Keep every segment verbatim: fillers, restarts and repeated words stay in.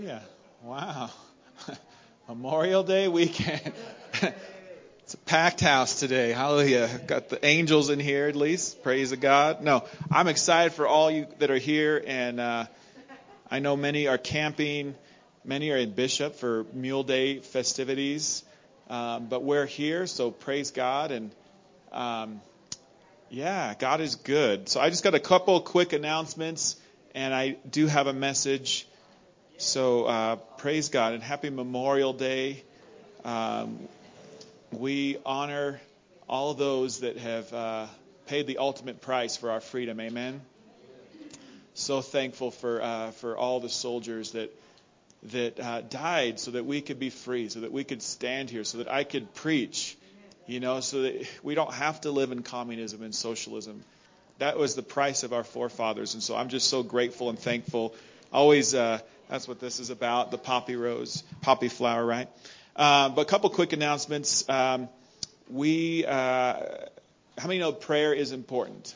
Yeah. Wow. Memorial Day weekend. It's a packed house today. Hallelujah. Got the angels in here at least. Praise the God. No, I'm excited for all you that are here. And uh, I know many are camping. Many are in Bishop for Mule Day festivities. Um, but we're here, so praise God. And um, yeah, God is good. So I just got a couple quick announcements. And I do have a message. So uh, praise God and happy Memorial Day. Um, we honor all those that have uh, paid the ultimate price for our freedom. Amen. So thankful for uh, for all the soldiers that that uh, died so that we could be free, so that we could stand here, so that I could preach. You know, so that we don't have to live in communism and socialism. That was the price of our forefathers, and so I'm just so grateful and thankful. Always. Uh, That's what this is about, the poppy rose, poppy flower, right? Uh, but a couple quick announcements. Um, we, uh, how many know prayer is important?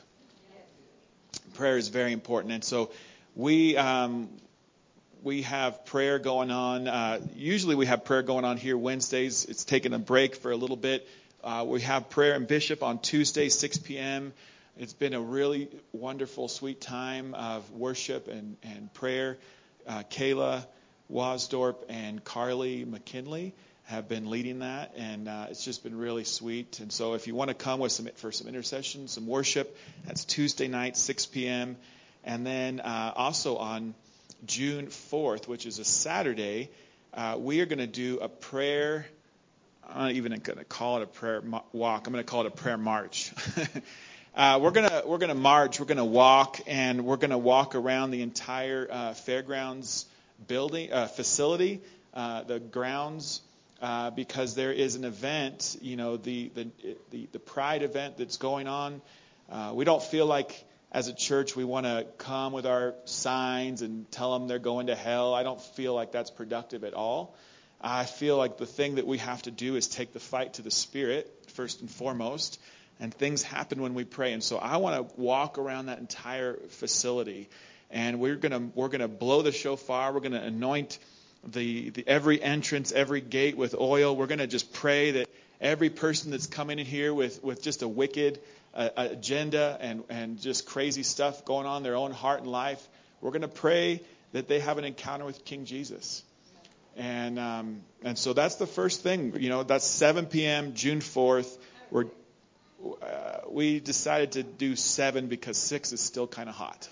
Prayer is very important. And so we um, we have prayer going on. Uh, usually we have prayer going on here Wednesdays. It's taken a break for a little bit. Uh, we have prayer in Bishop on Tuesday, six p.m. It's been a really wonderful, sweet time of worship and, and prayer. Uh, Kayla Wasdorp and Carly McKinley have been leading that, and uh, it's just been really sweet. And so if you want to come with some for some intercession, some worship, that's Tuesday night, six p.m. And then uh, also on June fourth, which is a Saturday, uh, we are going to do a prayer. I'm not even going to call it a prayer walk. I'm going to call it a prayer march. Uh, we're gonna we're gonna march. We're gonna walk, and we're gonna walk around the entire uh, fairgrounds building uh, facility, uh, the grounds, uh, because there is an event. You know, the the the, the Pride event that's going on. Uh, we don't feel like as a church we want to come with our signs and tell them they're going to hell. I don't feel like that's productive at all. I feel like the thing that we have to do is take the fight to the Spirit first and foremost. And things happen when we pray. And so I want to walk around that entire facility. And we're going to we're going to blow the shofar. We're going to anoint the, the every entrance, every gate with oil. We're going to just pray that every person that's coming in here with, with just a wicked uh, agenda and, and just crazy stuff going on in their own heart and life, we're going to pray that they have an encounter with King Jesus. And um, and so that's the first thing. You know, that's seven p.m. June fourth. We're Uh, we decided to do seven because six is still kind of hot.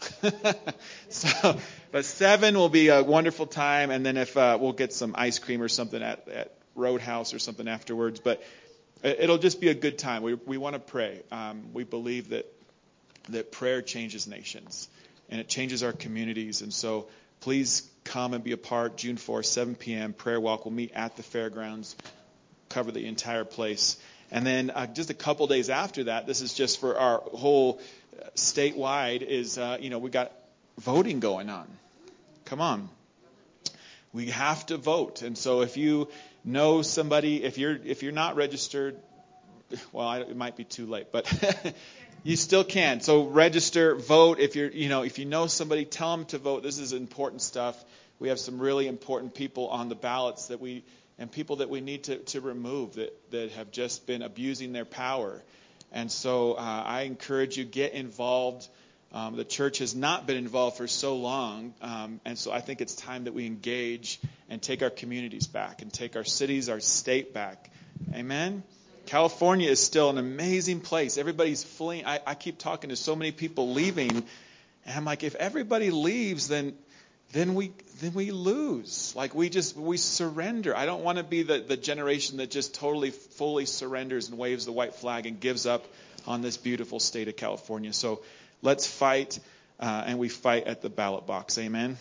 So, but seven will be a wonderful time, and then if uh, we'll get some ice cream or something at, at Roadhouse or something afterwards. But it'll just be a good time. We we want to pray. Um, we believe that that prayer changes nations and it changes our communities. And so, please come and be a part. June fourth, seven p.m. prayer walk. We'll meet at the fairgrounds, cover the entire place. And then uh, just a couple days after that, this is just for our whole statewide, is, uh, you know, we got voting going on. Come on. We have to vote. And so if you know somebody, if you're if you're not registered, well, I, it might be too late, but you still can. So register, vote. If you're, you know, if you know somebody, tell them to vote. This is important stuff. We have some really important people on the ballots that we and people that we need to, to remove that, that have just been abusing their power. And so uh, I encourage you, get involved. Um, the church has not been involved for so long, um, and so I think it's time that we engage and take our communities back and take our cities, our state back. Amen? California is still an amazing place. Everybody's fleeing. I, I keep talking to so many people leaving, and I'm like, if everybody leaves, then then we then we lose. Like we just we surrender. I don't want to be the, the generation that just totally fully surrenders and waves the white flag and gives up on this beautiful state of California. So let's fight, uh, and we fight at the ballot box. Amen.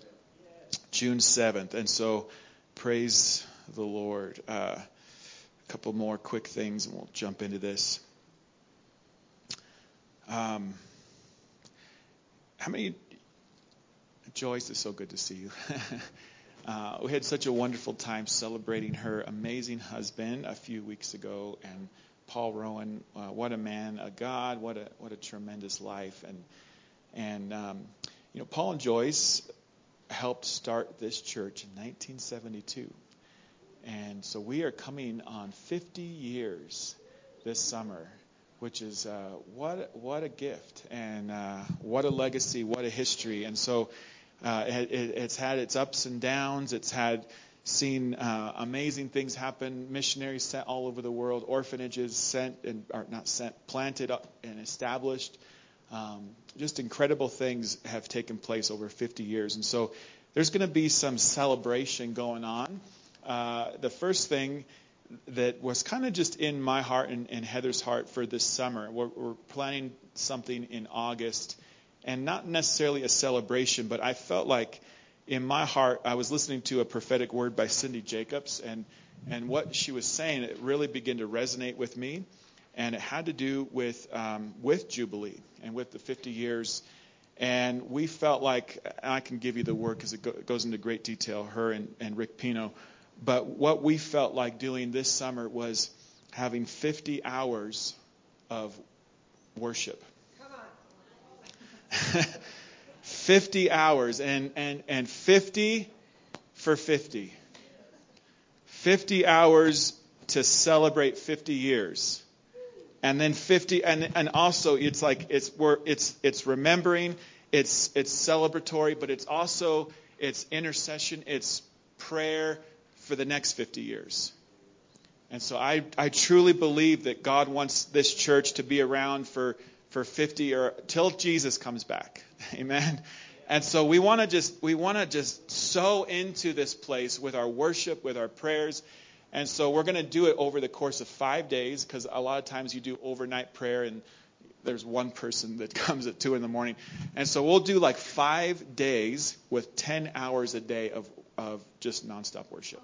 June seventh. And so praise the Lord. Uh, a couple more quick things and we'll jump into this. Um, how many Joyce, it's so good to see you. uh, we had such a wonderful time celebrating her amazing husband a few weeks ago, and Paul Rowan, uh, what a man, a God, what a what a tremendous life, and and um, you know Paul and Joyce helped start this church in nineteen seventy-two. And so we are coming on fifty years this summer, which is uh, what what a gift and uh, what a legacy, what a history. And so uh, it, it's had its ups and downs. It's had seen uh, amazing things happen. Missionaries sent all over the world, orphanages sent and or not sent, planted up and established. Um, just incredible things have taken place over fifty years. And so there's going to be some celebration going on. Uh, the first thing that was kind of just in my heart and, and Heather's heart for this summer, we're, we're planning something in August, and not necessarily a celebration, but I felt like in my heart, I was listening to a prophetic word by Cindy Jacobs, and, and what she was saying, it really began to resonate with me, and it had to do with um, with Jubilee and with the fifty years. And we felt like, and I can give you the word because it go, goes into great detail, her and, and Rick Pino. But what we felt like doing this summer was having fifty hours of worship. Come on. fifty hours and, and, and fifty for fifty. fifty hours to celebrate fifty years. And then fifty, and and also it's like it's we're it's it's remembering, it's it's celebratory, but it's also it's intercession, it's prayer for the next fifty years. And so I I truly believe that God wants this church to be around for for fifty or till Jesus comes back. Amen. And so we want to just we want to just sow into this place with our worship, with our prayers. And so we're going to do it over the course of five days because a lot of times you do overnight prayer and there's one person that comes at two in the morning. And so we'll do like five days with ten hours a day of, of just nonstop worship.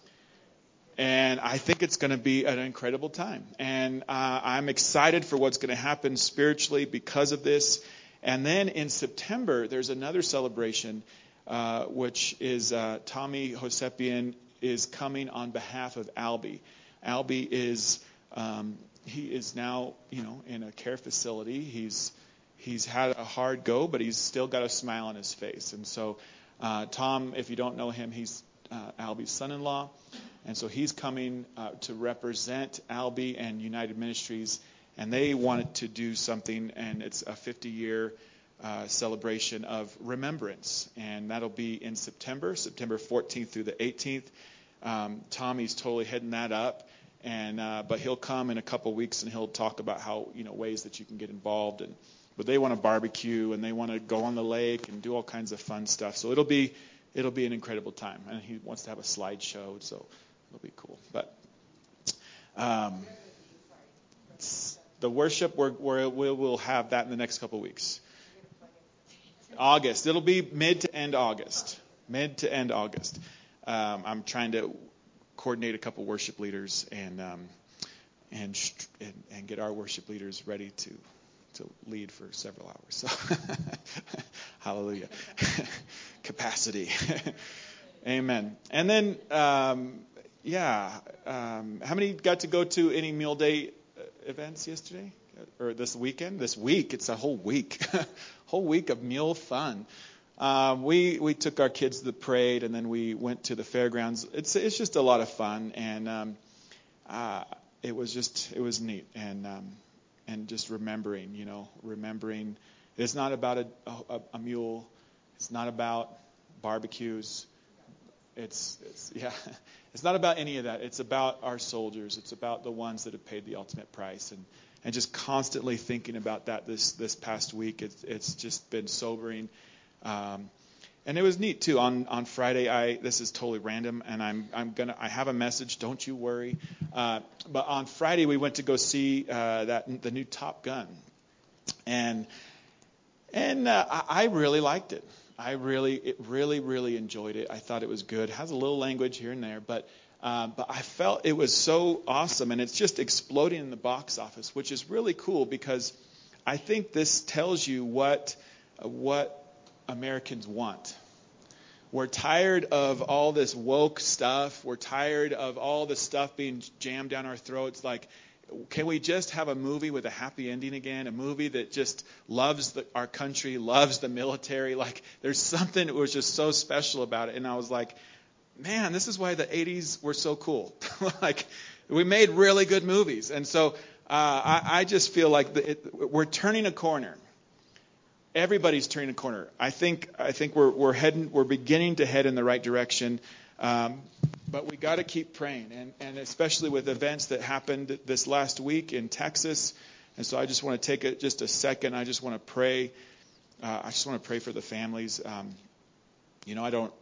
And I think it's going to be an incredible time. And uh, I'm excited for what's going to happen spiritually because of this. And then in September, there's another celebration, uh, which is uh, Tommy Hosepian is coming on behalf of Albie. Albie is um, he is now you know in a care facility. He's he's had a hard go, but he's still got a smile on his face. And so uh, Tom, if you don't know him, he's uh, Albie's son-in-law, and so he's coming uh, to represent Albie and United Ministries. And they wanted to do something, and it's a fifty-year uh, celebration of remembrance, and that'll be in September, September fourteenth through the eighteenth. Um, Tommy's totally heading that up, and uh, but he'll come in a couple weeks and he'll talk about how you know ways that you can get involved. And but they want to barbecue and they want to go on the lake and do all kinds of fun stuff. So it'll be it'll be an incredible time, and he wants to have a slideshow, so it'll be cool. But um, the worship we're, we're, we'll have that in the next couple weeks. August. It'll be mid to end August. Mid to end August. Um, I'm trying to coordinate a couple worship leaders and um, and, and and get our worship leaders ready to to lead for several hours. So, hallelujah, capacity, amen. And then, um, yeah, um, how many got to go to any meal day events yesterday or this weekend? This week, it's a whole week, whole week of meal fun. Um, we we took our kids to the parade, and then we went to the fairgrounds. It's it's just a lot of fun, and um, uh, it was just it was neat, and um, and just remembering, you know, remembering. It's not about a, a, a mule. It's not about barbecues. It's it's yeah. It's not about any of that. It's about our soldiers. It's about the ones that have paid the ultimate price, and and just constantly thinking about that this this past week. It's it's just been sobering. Um, and it was neat too. On on Friday, I this is totally random, and I'm I'm gonna I have a message. Don't you worry. Uh, but on Friday, we went to go see uh, that the new Top Gun, and and uh, I, I really liked it. I really it really really enjoyed it. I thought it was good. It has a little language here and there, but uh, but I felt it was so awesome, and it's just exploding in the box office, which is really cool because I think this tells you what uh, what. Americans want. We're tired of all this woke stuff. We're tired of all this stuff being jammed down our throats like can we just have a movie with a happy ending again? A movie that just loves the, our country, loves the military. Like, there's something that was just so special about it. And I was like, man, this is why the eighties were so cool. Like, we made really good movies. And so uh, I, I just feel like the, it, we're turning a corner. Everybody's turning a corner. I think I think we're we're heading we're beginning to head in the right direction. Um, but we got to keep praying, and, and especially with events that happened this last week in Texas. And so I just want to take a, just a second. I just want to pray. Uh, I just want to pray for the families. Um, you know, I don't.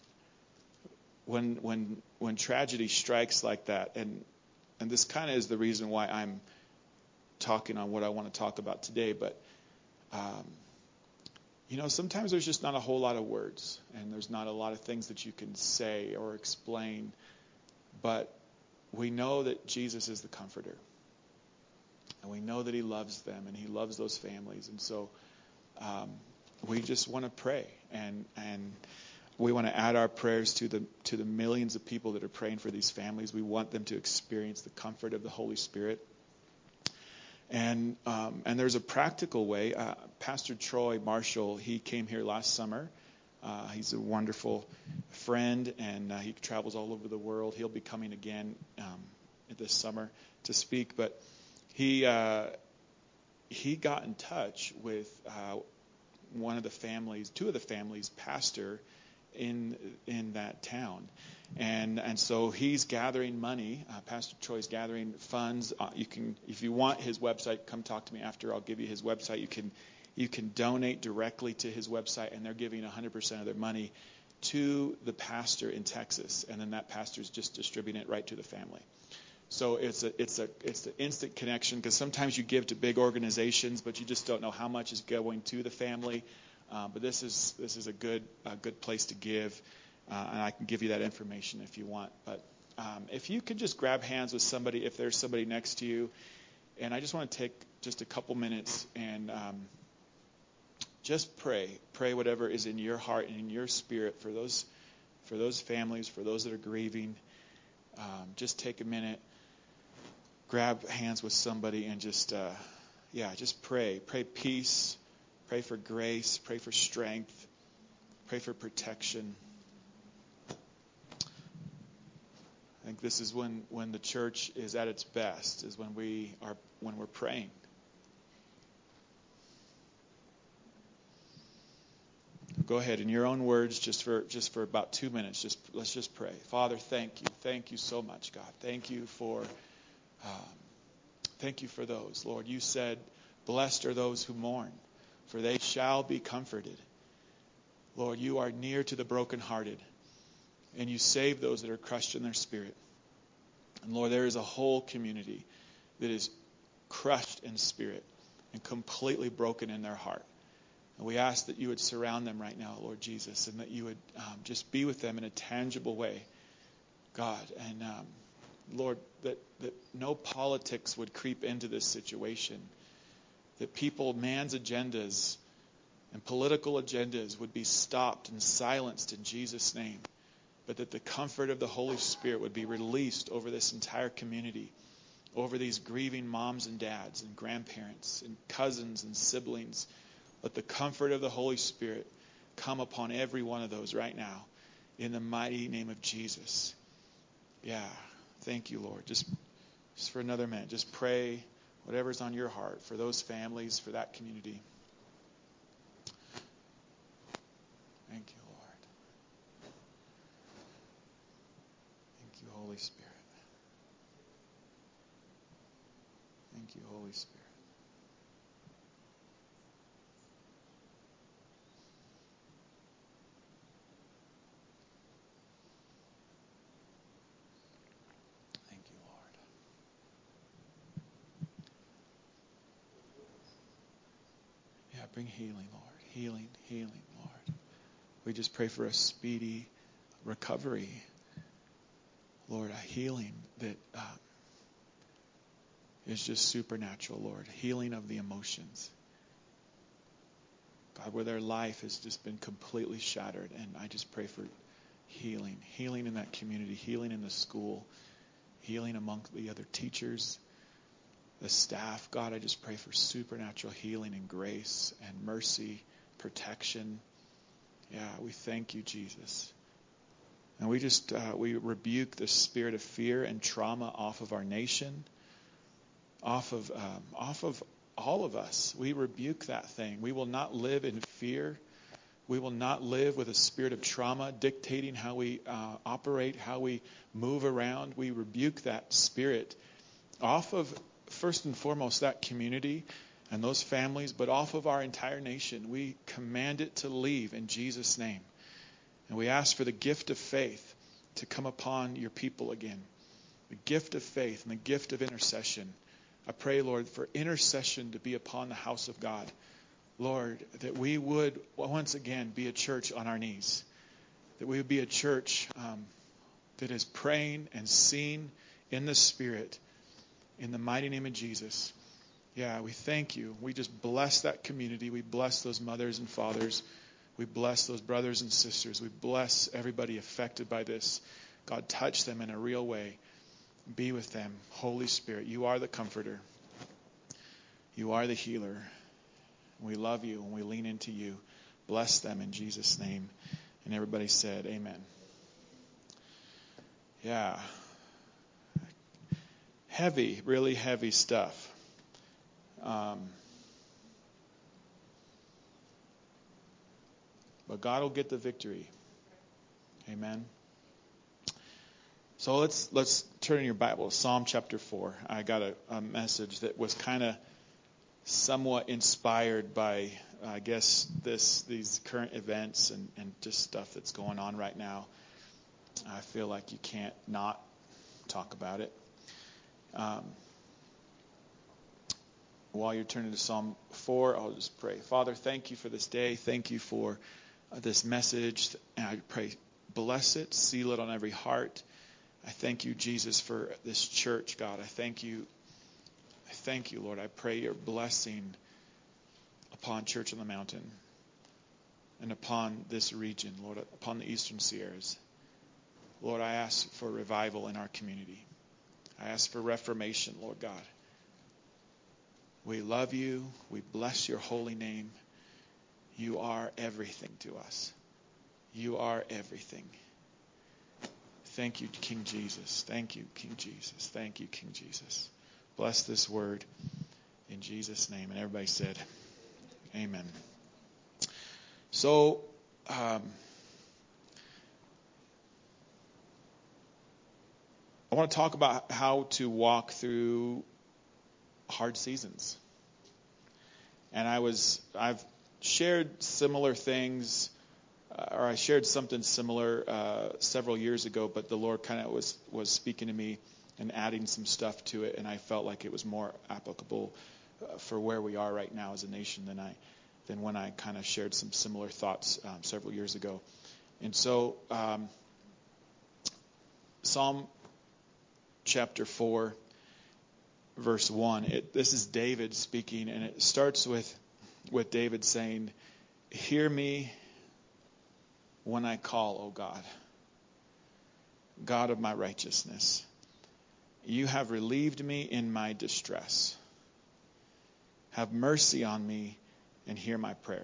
When when when tragedy strikes like that, and and this kind of is the reason why I'm talking on what I want to talk about today. But um, you know, sometimes there's just not a whole lot of words, and there's not a lot of things that you can say or explain. But we know that Jesus is the comforter, and we know that He loves them, and He loves those families. And so um, we just want to pray, and and we want to add our prayers to the to the millions of people that are praying for these families. We want them to experience the comfort of the Holy Spirit. And um, and there's a practical way. Uh, Pastor Troy Marshall, he came here last summer. Uh, he's a wonderful friend, and uh, he travels all over the world. He'll be coming again um, this summer to speak. But he uh, he got in touch with uh, one of the families, two of the families' pastor in in that town. And and so he's gathering money. Uh, Pastor Troy's gathering funds. Uh, you can, if you want his website, come talk to me after. I'll give you his website. You can you can donate directly to his website, and they're giving one hundred percent of their money to the pastor in Texas, and then that pastor's just distributing it right to the family. So it's a it's a it's an instant connection, because sometimes you give to big organizations, but you just don't know how much is going to the family. Uh, but this is this is a good a good place to give. Uh, and I can give you that information if you want. But um, if you could just grab hands with somebody, if there's somebody next to you. And I just want to take just a couple minutes and um, just pray. Pray whatever is in your heart and in your spirit for those for those families, for those that are grieving. Um, just take a minute, grab hands with somebody, and just, uh, yeah, just pray. Pray peace. Pray for grace. Pray for strength. Pray for protection. I think this is when, when the church is at its best, is when we are when we're praying. Go ahead in your own words, just for just for about two minutes. Just let's just pray. Father, thank you, thank you so much, God. Thank you for um, thank you for those, Lord. You said, "Blessed are those who mourn, for they shall be comforted." Lord, you are near to the brokenhearted, and you save those that are crushed in their spirit. And Lord, there is a whole community that is crushed in spirit and completely broken in their heart. And we ask that you would surround them right now, Lord Jesus, and that you would um, just be with them in a tangible way, God. And um, Lord, that, that no politics would creep into this situation, that people, man's agendas and political agendas would be stopped and silenced in Jesus' name, but that the comfort of the Holy Spirit would be released over this entire community, over these grieving moms and dads and grandparents and cousins and siblings. Let the comfort of the Holy Spirit come upon every one of those right now in the mighty name of Jesus. Yeah, thank you, Lord. Just, just for another minute, just pray whatever's on your heart for those families, for that community. Thank you, Lord. Thank you, Holy Spirit. Thank you, Holy Spirit. Thank you, Lord. Yeah, bring healing, Lord. Healing, healing, Lord. We just pray for a speedy recovery. Lord, a healing that uh, is just supernatural, Lord. Healing of the emotions. God, where their life has just been completely shattered. And I just pray for healing. Healing in that community. Healing in the school. Healing among the other teachers. the staff. God, I just pray for supernatural healing and grace and mercy, protection. Yeah, we thank you, Jesus. And we just, uh, we rebuke the spirit of fear and trauma off of our nation, off of, um, off of all of us. We rebuke that thing. We will not live in fear. We will not live with a spirit of trauma dictating how we uh, operate, how we move around. We rebuke that spirit off of, first and foremost, that community and those families, but off of our entire nation. We command it to leave in Jesus' name. And we ask for the gift of faith to come upon your people again. The gift of faith and the gift of intercession. I pray, Lord, for intercession to be upon the house of God. Lord, that we would once again be a church on our knees. That we would be a church um, that is praying and seeing in the Spirit. In the mighty name of Jesus. Yeah, we thank you. We just bless that community. We bless those mothers and fathers. We bless those brothers and sisters. We bless everybody affected by this. God, touch them in a real way. Be with them. Holy Spirit, you are the comforter. You are the healer. We love you and we lean into you. Bless them in Jesus' name. And everybody said, amen. Yeah. Heavy, really heavy stuff. Um, but God will get the victory. Amen. So let's let's turn in your Bible, Psalm chapter four. I got a, a message that was kind of somewhat inspired by, I guess, this these current events and, and just stuff that's going on right now. I feel like you can't not talk about it. Um, while you're turning to Psalm four, I'll just pray. Father, thank you for this day. Thank you for uh, this message. And I pray, bless it, seal it on every heart. I thank you, Jesus, for this church, God. I thank you. I thank you, Lord. I pray your blessing upon Church on the Mountain and upon this region, Lord, upon the Eastern Sierras. Lord, I ask for revival in our community. I ask for reformation, Lord God. We love you. We bless your holy name. You are everything to us. You are everything. Thank you, King Jesus. Thank you, King Jesus. Thank you, King Jesus. Bless this word in Jesus' name. And everybody said, amen. So, um, I want to talk about how to walk through hard seasons. And I was, I've shared similar things, uh, or I shared something similar uh, several years ago, but the Lord kind of was, was speaking to me and adding some stuff to it, and I felt like it was more applicable uh, for where we are right now as a nation than I, than when I kind of shared some similar thoughts um, several years ago. And so, um, Psalm chapter four, verse one. It, this is David speaking, and it starts with, with David saying, "Hear me when I call, O God, God of my righteousness. You have relieved me in my distress. Have mercy on me and hear my prayer."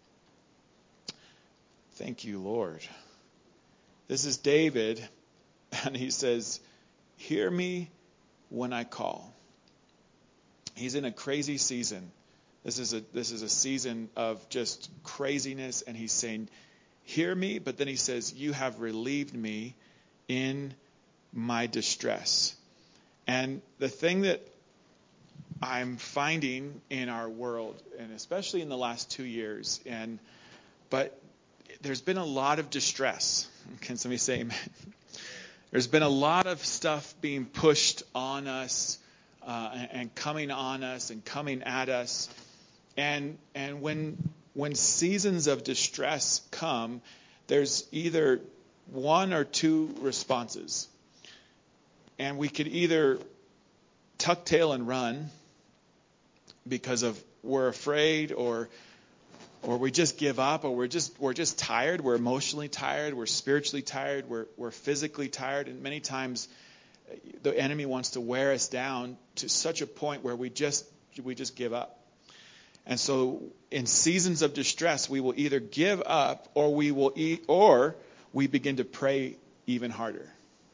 Thank you, Lord. This is David, and he says, "Hear me when I call." He's in a crazy season. This is a this is a season of just craziness, and he's saying, "Hear me," but then he says, "You have relieved me in my distress." And the thing that I'm finding in our world, and especially in the last two years, and but there's been a lot of distress. Can somebody say amen? There's been a lot of stuff being pushed on us uh, and, and coming on us and coming at us. And and when when seasons of distress come, there's either one or two responses. And we could either tuck tail and run because of we're afraid, or or we just give up, or we're just we're just tired. We're emotionally tired. We're spiritually tired. We're we're physically tired. And many times the enemy wants to wear us down to such a point where we just we just give up. And so in seasons of distress, we will either give up or we will eat, or we begin to pray even harder.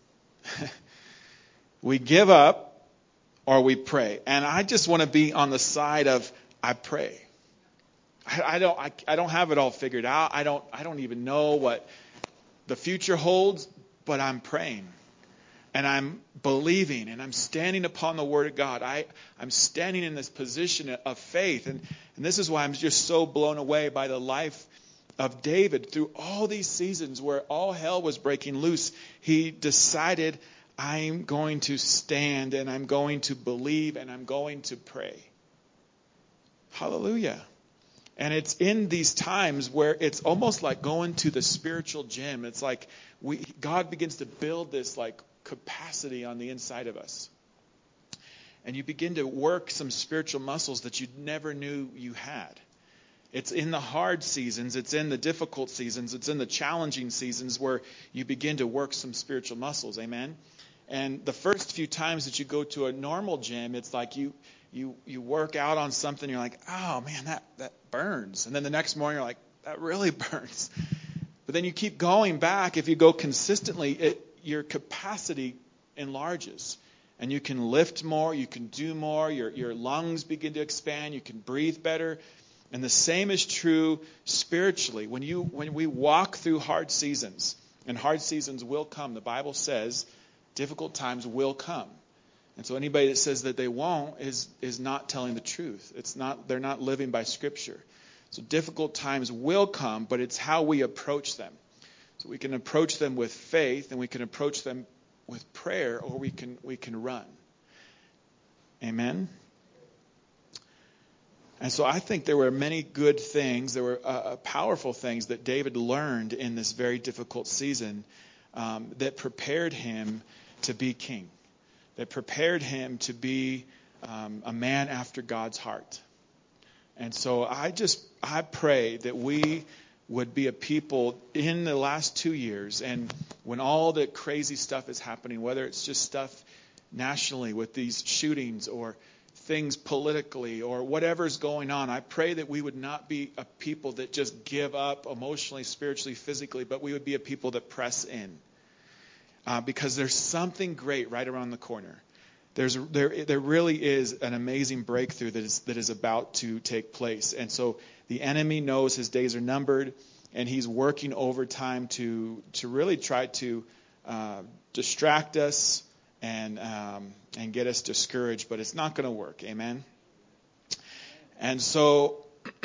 We give up or we pray. And I just want to be on the side of I pray. I, I don't I, I don't have it all figured out. I don't I don't even know what the future holds, but I'm praying. And I'm believing, and I'm standing upon the Word of God. I, I'm standing in this position of faith. And, and this is why I'm just so blown away by the life of David. Through all these seasons where all hell was breaking loose, he decided, I'm going to stand, and I'm going to believe, and I'm going to pray. Hallelujah. And it's in these times where it's almost like going to the spiritual gym. It's like we God begins to build this like capacity on the inside of us. And you begin to work some spiritual muscles that you never knew you had. It's in the hard seasons, it's in the difficult seasons, it's in the challenging seasons where you begin to work some spiritual muscles. Amen. And the first few times that you go to a normal gym, it's like you you you work out on something, you're like, oh man, that, that burns. And then the next morning you're like, that really burns. But then you keep going back. If you go consistently, it your capacity enlarges, and you can lift more, you can do more, your your lungs begin to expand, you can breathe better. And the same is true spiritually. When you when we walk through hard seasons, and hard seasons will come, the Bible says difficult times will come. And so anybody that says that they won't is is not telling the truth. It's not they're not living by Scripture. So difficult times will come, but it's how we approach them. So we can approach them with faith, and we can approach them with prayer, or we can we can run. Amen? And so I think there were many good things, there were uh, powerful things that David learned in this very difficult season um, that prepared him to be king, that prepared him to be um, a man after God's heart. And so I just, I pray that we would be a people in the last two years, and when all the crazy stuff is happening, whether it's just stuff nationally with these shootings or things politically or whatever's going on, I pray that we would not be a people that just give up emotionally, spiritually, physically, but we would be a people that press in. Uh, because there's something great right around the corner. There's there there really is an amazing breakthrough that is that is about to take place. And so the enemy knows his days are numbered, and he's working overtime to to really try to uh, distract us and um, and get us discouraged. But it's not going to work. Amen. And so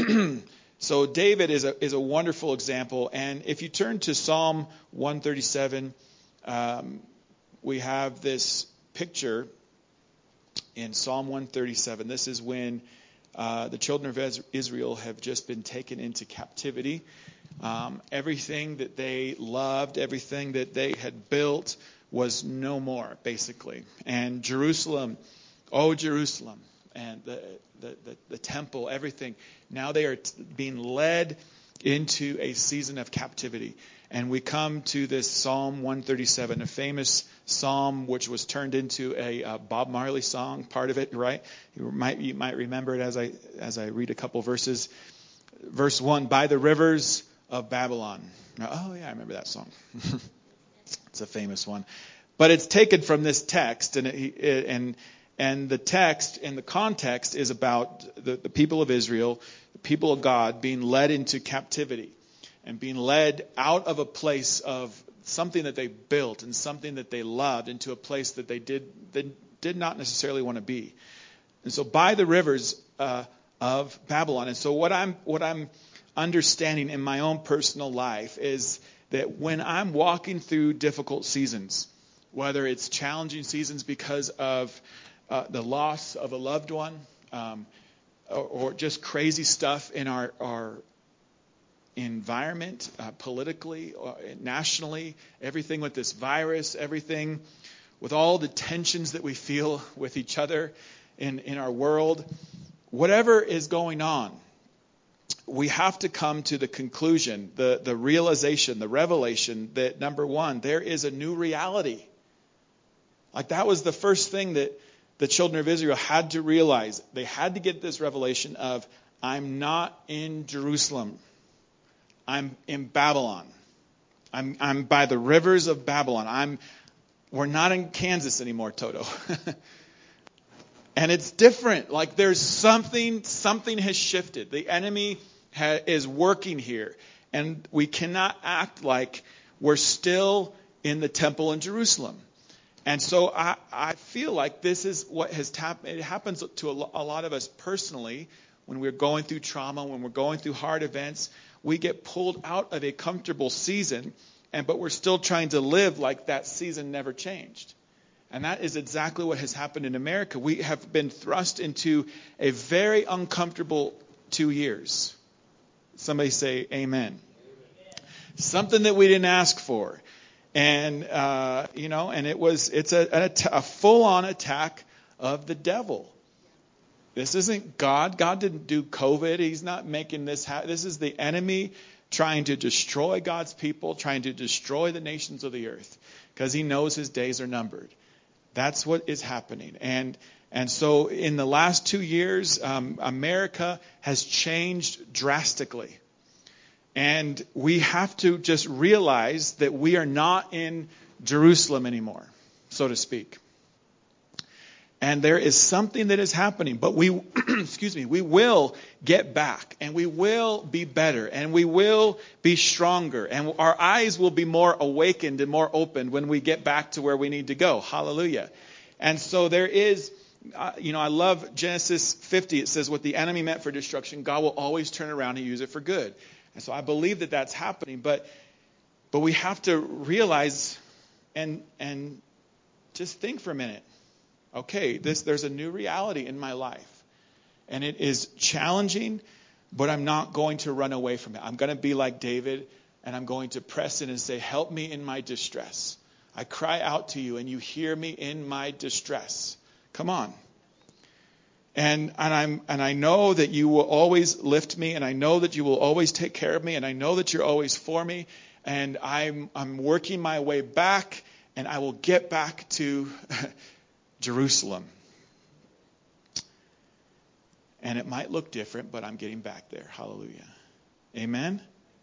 so David is a is a wonderful example. And if you turn to Psalm one thirty-seven, um, we have this picture. In Psalm one thirty-seven, this is when uh, the children of Israel have just been taken into captivity. Um, everything that they loved, everything that they had built was no more, basically. And Jerusalem, oh Jerusalem, and the the, the, the temple, everything. Now they are t- being led into a season of captivity. And we come to this Psalm one thirty-seven, a famous psalm which was turned into a uh, Bob Marley song, part of it, right? You might you might remember it as I as I read a couple verses. Verse one, by the rivers of Babylon. Now, oh yeah, I remember that song. It's a famous one. But it's taken from this text, and it, it, and and the text and the context is about the, the people of Israel, the people of God being led into captivity. And being led out of a place of something that they built and something that they loved into a place that they did they did not necessarily want to be. And so by the rivers uh, of Babylon. And so what I'm what I'm understanding in my own personal life is that when I'm walking through difficult seasons, whether it's challenging seasons because of uh, the loss of a loved one, um, or, or just crazy stuff in our our environment, uh, politically, uh, nationally, everything with this virus, everything with all the tensions that we feel with each other in, in our world, whatever is going on, we have to come to the conclusion, the, the realization, the revelation that, number one, there is a new reality. Like that was the first thing that the children of Israel had to realize. They had to get this revelation of, I'm not in Jerusalem. I'm in Babylon. I'm, I'm by the rivers of Babylon. I'm, we're not in Kansas anymore, Toto. And it's different. Like there's something, something has shifted. The enemy ha, is working here. And we cannot act like we're still in the temple in Jerusalem. And so I, I feel like this is what has happened. It happens to a, lo- a lot of us personally when we're going through trauma, when we're going through hard events. We get pulled out of a comfortable season, and but we're still trying to live like that season never changed. And that is exactly what has happened in America. We have been thrust into a very uncomfortable two years. Somebody say amen. Amen. Something that we didn't ask for. And, uh, you know, and it was, it's a, a, a full-on attack of the devil. This isn't God. God didn't do COVID. He's not making this happen. This is the enemy trying to destroy God's people, trying to destroy the nations of the earth, because he knows his days are numbered. That's what is happening. And and so in the last two years, um, America has changed drastically. And we have to just realize that we are not in Jerusalem anymore, so to speak. And there is something that is happening, but we, excuse me, we will get back, and we will be better, and we will be stronger, and our eyes will be more awakened and more opened when we get back to where we need to go. Hallelujah. And so there is, uh, you know, I love Genesis fifty. It says, what the enemy meant for destruction, God will always turn around and use it for good. And so I believe that that's happening, but but we have to realize and and just think for a minute. Okay, this there's a new reality in my life, and it is challenging, but I'm not going to run away from it. I'm going to be like David, and I'm going to press in and say, help me in my distress. I cry out to you, and you hear me in my distress. Come on. And and I'm and I know that you will always lift me, and I know that you will always take care of me, and I know that you're always for me, and I'm I'm working my way back, and I will get back to Jerusalem. And it might look different, but I'm getting back there. Hallelujah. Amen.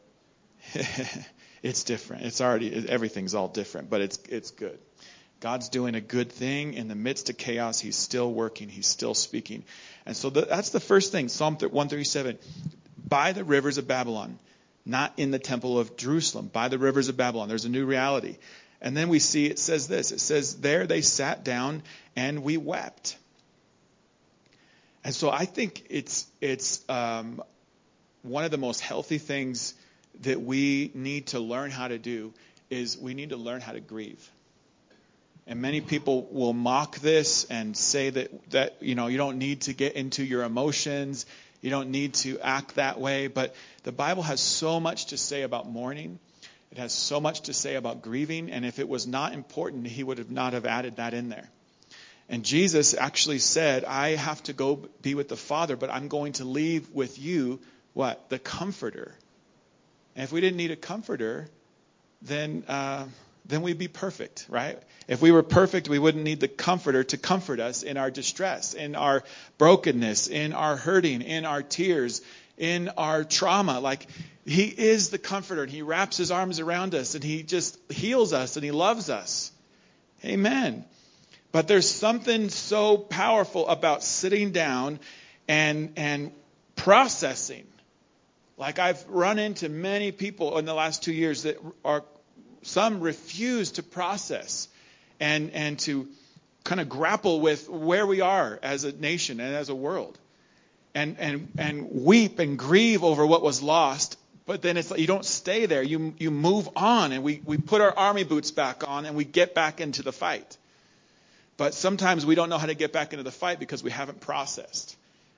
It's different. It's already everything's all different, but it's it's good. God's doing a good thing in the midst of chaos. He's still working. He's still speaking. And so the, that's the first thing. Psalm one thirty-seven. By the rivers of Babylon, not in the temple of Jerusalem. By the rivers of Babylon. There's a new reality. And then we see it says this. It says, there they sat down and we wept. And so I think it's it's um, one of the most healthy things that we need to learn how to do is we need to learn how to grieve. And many people will mock this and say that, that, you know, you don't need to get into your emotions. You don't need to act that way. But the Bible has so much to say about mourning. It has so much to say about grieving. And if it was not important, he would have not have added that in there. And Jesus actually said, I have to go be with the Father, but I'm going to leave with you, what? The Comforter. And if we didn't need a Comforter, then uh, then we'd be perfect, right? If we were perfect, we wouldn't need the Comforter to comfort us in our distress, in our brokenness, in our hurting, in our tears, in our trauma. Like, he is the Comforter, and he wraps his arms around us, and he just heals us, and he loves us. Amen. But there's something so powerful about sitting down and and processing. Like, I've run into many people in the last two years that are, some refuse to process and and to kind of grapple with where we are as a nation and as a world, and and and weep and grieve over what was lost. But then it's like you don't stay there. You you move on, and we we put our army boots back on, and we get back into the fight. But sometimes we don't know how to get back into the fight because we haven't processed.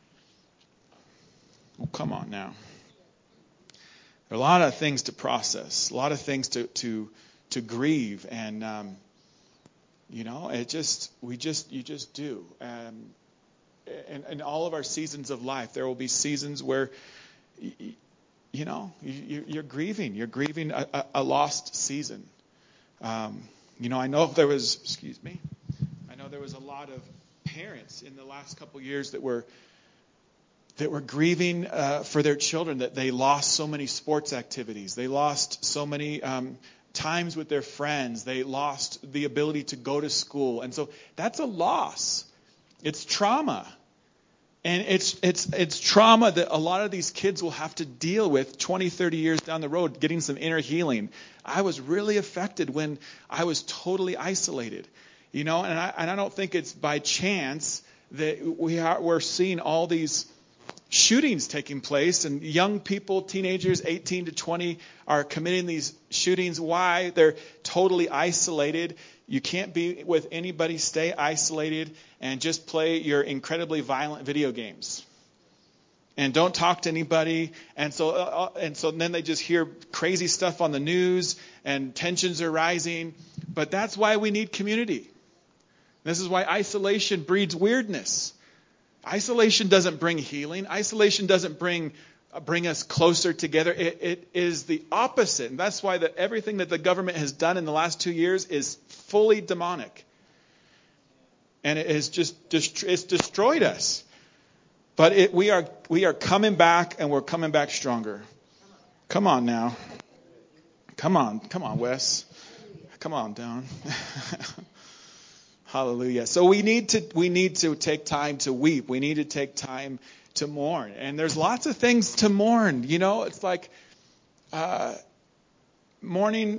Oh, come on now. There are a lot of things to process, a lot of things to to to grieve, and um, you know, it just we just you just do. Um, in, in all of our seasons of life, there will be seasons where you, you know you, you're grieving. You're grieving a, a, a lost season. Um, you know, I know if there was, excuse me, know, there was a lot of parents in the last couple years that were that were grieving uh, for their children, that they lost so many sports activities. They lost so many um, times with their friends. They lost the ability to go to school. And so that's a loss. It's trauma. And it's it's it's trauma that a lot of these kids will have to deal with twenty, thirty years down the road, getting some inner healing. I was really affected when I was totally isolated. You know, and I and I don't think it's by chance that we are we're seeing all these shootings taking place, and young people, teenagers, eighteen to twenty, are committing these shootings. Why? They're totally isolated. You can't be with anybody. Stay isolated and just play your incredibly violent video games. And don't talk to anybody. And so, uh, and so then they just hear crazy stuff on the news, and tensions are rising. But that's why we need community. This is why isolation breeds weirdness. Isolation doesn't bring healing. Isolation doesn't bring uh, bring us closer together. It, it is the opposite. And that's why that everything that the government has done in the last two years is fully demonic. And it has just dest- it's destroyed us. But it, we are we are coming back, and we're coming back stronger. Come on now. Come on. Come on, Wes. Come on down. Hallelujah. So we need to we need to take time to weep. We need to take time to mourn. And there's lots of things to mourn. You know, it's like uh, mourning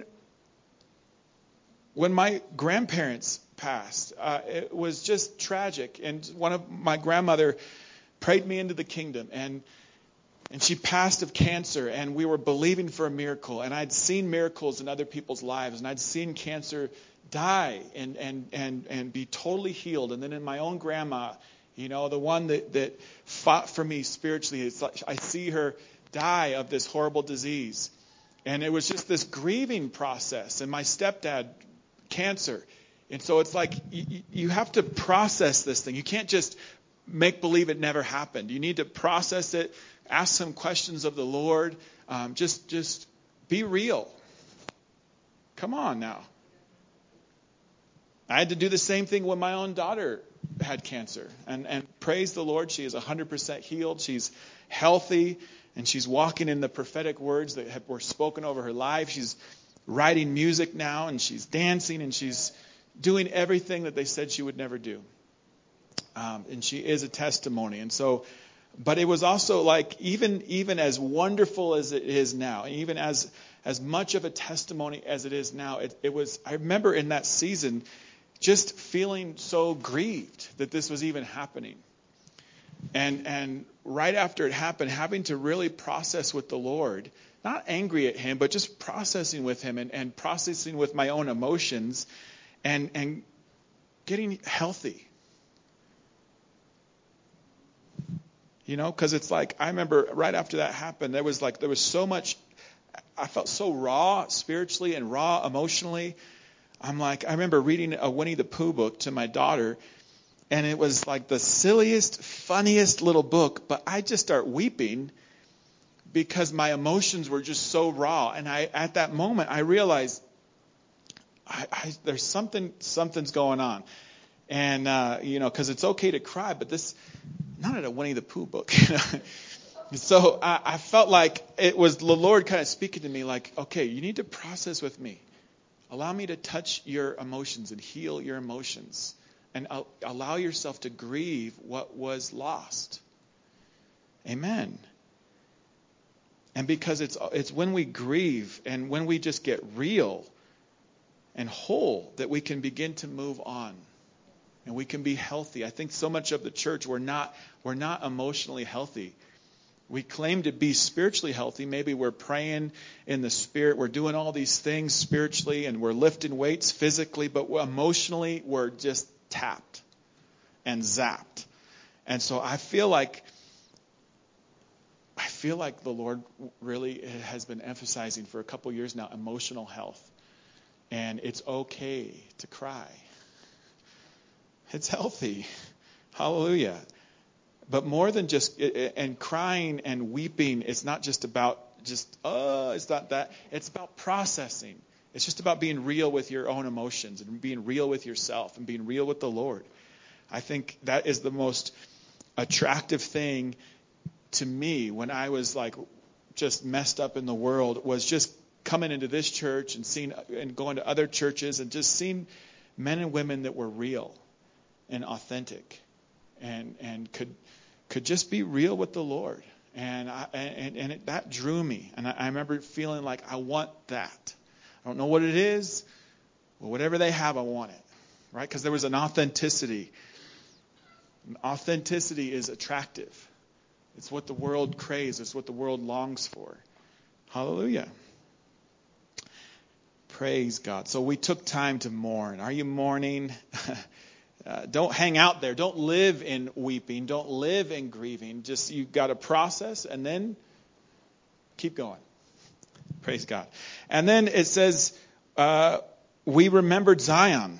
when my grandparents passed. Uh, it was just tragic. And one of my grandmother prayed me into the kingdom, and and she passed of cancer, and we were believing for a miracle. And I'd seen miracles in other people's lives, and I'd seen cancer die and and and and be totally healed. And then in my own grandma, you know, the one that that fought for me spiritually, it's like I see her die of this horrible disease. And it was just this grieving process. And my stepdad, cancer. And so it's like you, you have to process this thing. You can't just make believe it never happened. You need to process it, ask some questions of the Lord. Um, just just be real. Come on now. I had to do the same thing when my own daughter had cancer. And, and praise the Lord, she is one hundred percent healed. She's healthy, and she's walking in the prophetic words that have, were spoken over her life. She's writing music now, and she's dancing, and she's doing everything that they said she would never do. Um, and she is a testimony. And so, but it was also like, even even as wonderful as it is now, and even as as much of a testimony as it is now, it, it was, I remember in that season, just feeling so grieved that this was even happening. And and right after it happened, having to really process with the Lord, not angry at him, but just processing with him, and, and processing with my own emotions, and and getting healthy. You know, because it's like, I remember right after that happened, there was like, there was so much, I felt so raw spiritually and raw emotionally. I'm like, I remember reading a Winnie the Pooh book to my daughter, and it was like the silliest, funniest little book, but I just start weeping because my emotions were just so raw. And I, at that moment, I realized I, I, there's something, something's going on. And, uh, you know, because it's okay to cry, but this, not at a Winnie the Pooh book. So I, I felt like it was the Lord kind of speaking to me like, okay, you need to process with me. Allow me to touch your emotions and heal your emotions, and uh, allow yourself to grieve what was lost. Amen. And because it's it's when we grieve and when we just get real and whole that we can begin to move on. And we can be healthy. I think so much of the church, we're not we're not emotionally healthy. We claim to be spiritually healthy. Maybe we're praying in the Spirit. We're doing all these things spiritually, and we're lifting weights physically, but emotionally we're just tapped and zapped. And so I feel like I feel like the Lord really has been emphasizing for a couple years now emotional health. And it's okay to cry. It's healthy. Hallelujah. But more than just, and crying and weeping, it's not just about just, oh, it's not that. It's about processing. It's just about being real with your own emotions and being real with yourself and being real with the Lord. I think that is the most attractive thing to me when I was like just messed up in the world, was just coming into this church and seeing and going to other churches and just seeing men and women that were real and authentic and and could could just be real with the Lord. And I, and, and it, that drew me. And I, I remember feeling like I want that. I don't know what it is, but whatever they have, I want it. Right? Because there was an authenticity. Authenticity is attractive. It's what the world craves. It's what the world longs for. Hallelujah. Praise God. So we took time to mourn. Are you mourning? Uh, don't hang out there. Don't live in weeping. Don't live in grieving. Just, you've got to process and then keep going. Praise God. And then it says, uh, we remembered Zion.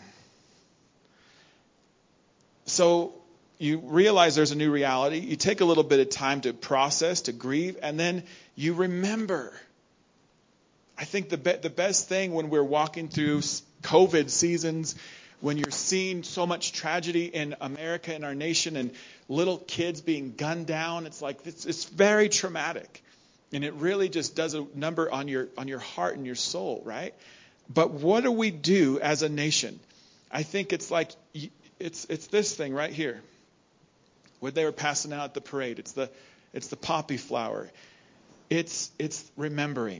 So you realize there's a new reality. You take a little bit of time to process, to grieve, and then you remember. I think the be- the best thing when we're walking through COVID seasons, when you're seeing so much tragedy in America and our nation and little kids being gunned down, it's like it's, it's very traumatic. And it really just does a number on your on your heart and your soul, right? But what do we do as a nation? I think it's like it's it's this thing right here. What they were passing out at the parade. It's the it's the poppy flower. It's it's remembering.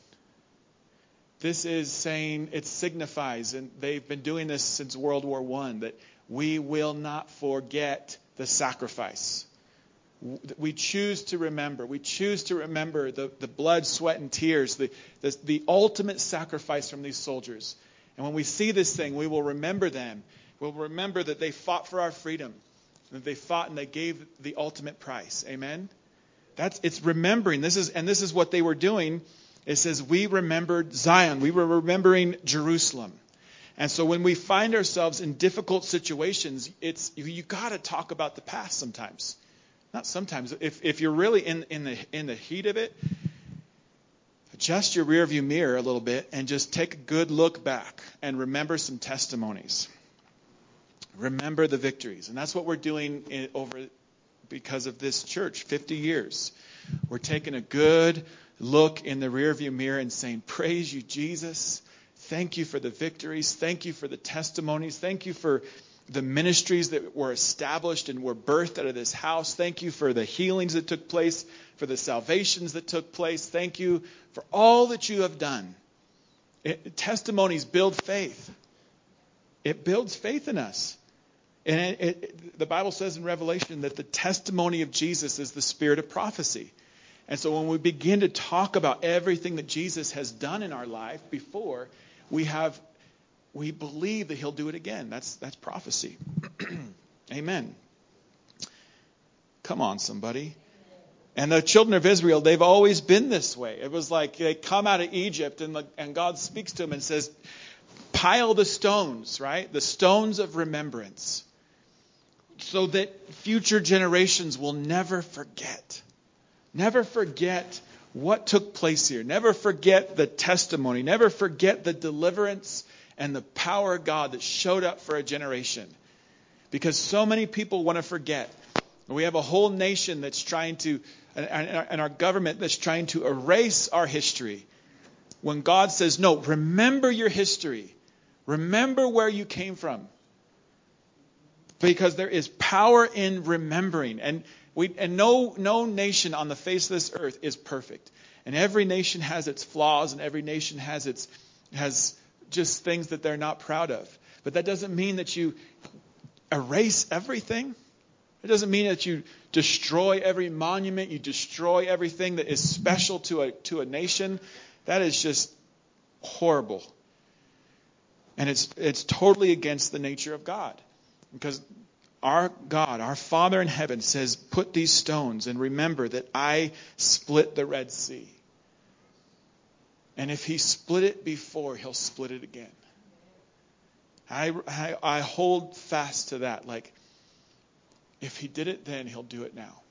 This is saying, it signifies, and they've been doing this since World War One, that we will not forget the sacrifice. We choose to remember. We choose to remember the, the blood, sweat, and tears, the, the, the ultimate sacrifice from these soldiers. And when we see this thing, we will remember them. We'll remember that they fought for our freedom, that they fought and they gave the ultimate price. Amen? That's it's remembering. This is and this is what they were doing. It says, we remembered Zion. We were remembering Jerusalem. And so when we find ourselves in difficult situations, it's you, you got to talk about the past sometimes. Not sometimes. If if you're really in, in the in the heat of it, adjust your rearview mirror a little bit and just take a good look back and remember some testimonies. Remember the victories. And that's what we're doing in, over because of this church, fifty years. We're taking a good look in the rearview mirror and saying, praise you, Jesus. Thank you for the victories. Thank you for the testimonies. Thank you for the ministries that were established and were birthed out of this house. Thank you for the healings that took place, for the salvations that took place. Thank you for all that you have done. It, testimonies build faith. It builds faith in us. And it, it, the Bible says in Revelation that the testimony of Jesus is the spirit of prophecy. And so when we begin to talk about everything that Jesus has done in our life before, we have, we believe that he'll do it again. That's that's prophecy. Amen. Come on, somebody. And the children of Israel, they've always been this way. It was like they come out of Egypt and, the, and God speaks to them and says, pile the stones, right? The stones of remembrance, so that future generations will never forget. Never forget what took place here. Never forget the testimony. Never forget the deliverance and the power of God that showed up for a generation. Because so many people want to forget. We have a whole nation that's trying to, and our government that's trying to erase our history. When God says, no, remember your history. Remember where you came from. Because there is power in remembering. And we and no no nation on the face of this earth is perfect. And every nation has its flaws, and every nation has its has just things that they're not proud of. But that doesn't mean that you erase everything. It doesn't mean that you destroy every monument, you destroy everything that is special to a to a nation. That is just horrible. And it's it's totally against the nature of God. Because our God, our Father in heaven says, put these stones and remember that I split the Red Sea. And if he split it before, he'll split it again. I, I, I hold fast to that. Like, if he did it then, he'll do it now.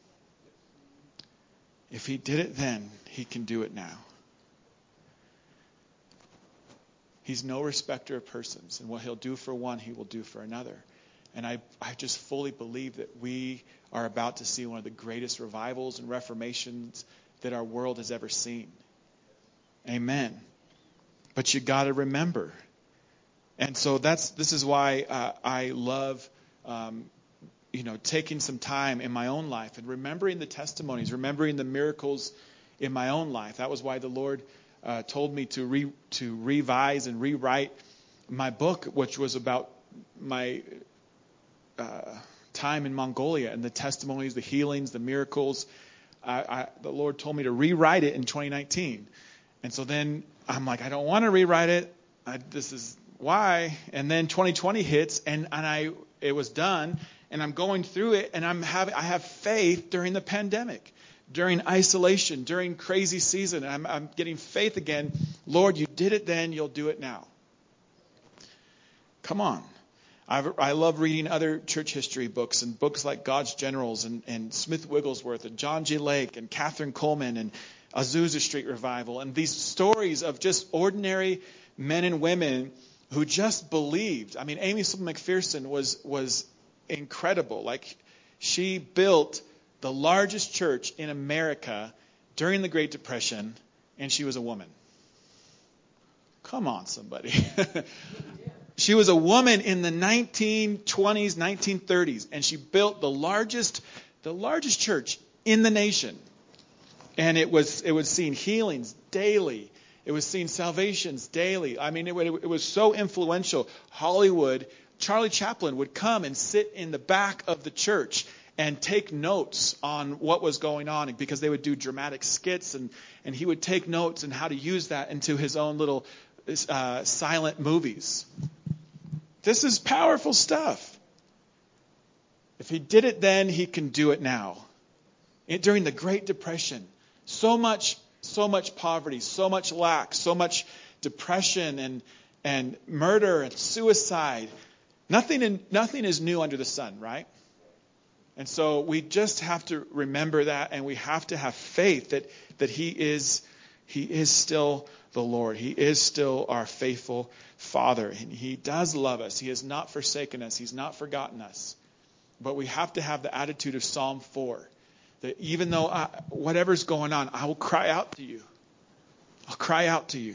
If he did it then, he can do it now. He's no respecter of persons. And what he'll do for one, he will do for another. And I, I just fully believe that we are about to see one of the greatest revivals and reformations that our world has ever seen. Amen. But you got to remember. And so that's this is why uh, I love, um, you know, taking some time in my own life and remembering the testimonies, remembering the miracles in my own life. That was why the Lord uh, told me to re, to revise and rewrite my book, which was about my uh, time in Mongolia and the testimonies, the healings, the miracles. I, I, the Lord told me to rewrite it in twenty nineteen. And so then I'm like, I don't want to rewrite it. I, this is why. And then twenty twenty hits, and, and I it was done, and I'm going through it, and I'm having I have faith during the pandemic, during isolation, during crazy season. I'm, I'm getting faith again. Lord, you did it then, you'll do it now. Come on. I've, I love reading other church history books and books like God's Generals and, and Smith Wigglesworth and John G. Lake and Catherine Coleman and Azusa Street Revival, and these stories of just ordinary men and women who just believed. I mean, Amy Slimm McPherson was was incredible. Like, she built the largest church in America during the Great Depression, and she was a woman. Come on, somebody. She was a woman in the nineteen twenties, nineteen thirties, and she built the largest the largest church in the nation. And it was it was seeing healings daily. It was seeing salvations daily. I mean, it, it was so influential. Hollywood, Charlie Chaplin would come and sit in the back of the church and take notes on what was going on, because they would do dramatic skits, and, and he would take notes on how to use that into his own little uh, silent movies. This is powerful stuff. If he did it then, he can do it now. It, during the Great Depression, so much, so much poverty, so much lack, so much depression and and murder and suicide. Nothing in, nothing is new under the sun, right? And so we just have to remember that, and we have to have faith that that He is He is still the Lord. He is still our faithful Father, and He does love us. He has not forsaken us. He's not forgotten us. But we have to have the attitude of Psalm four. That even though I, whatever's going on, I will cry out to you. I'll cry out to you.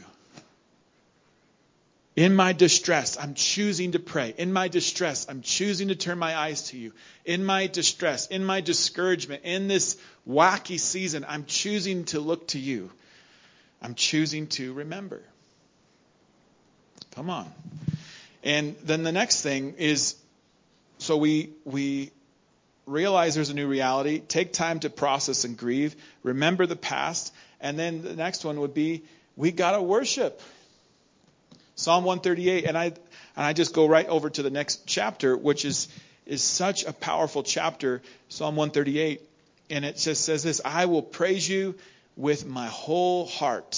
In my distress, I'm choosing to pray. In my distress, I'm choosing to turn my eyes to you. In my distress, in my discouragement, in this wacky season, I'm choosing to look to you. I'm choosing to remember. Come on. And then the next thing is, so we we realize there's a new reality. Take time to process and grieve. Remember the past. And then the next one would be, we got to worship. Psalm one thirty-eight. And I and I just go right over to the next chapter, which is, is such a powerful chapter, Psalm one thirty-eight. And it just says this: I will praise you with my whole heart.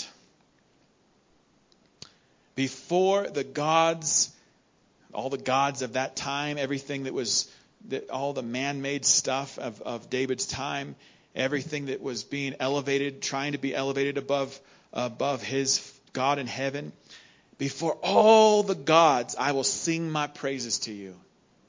Before the gods, all the gods of that time, everything that was that all the man-made stuff of, of David's time, everything that was being elevated, trying to be elevated above above his God in heaven. Before all the gods, I will sing my praises to you.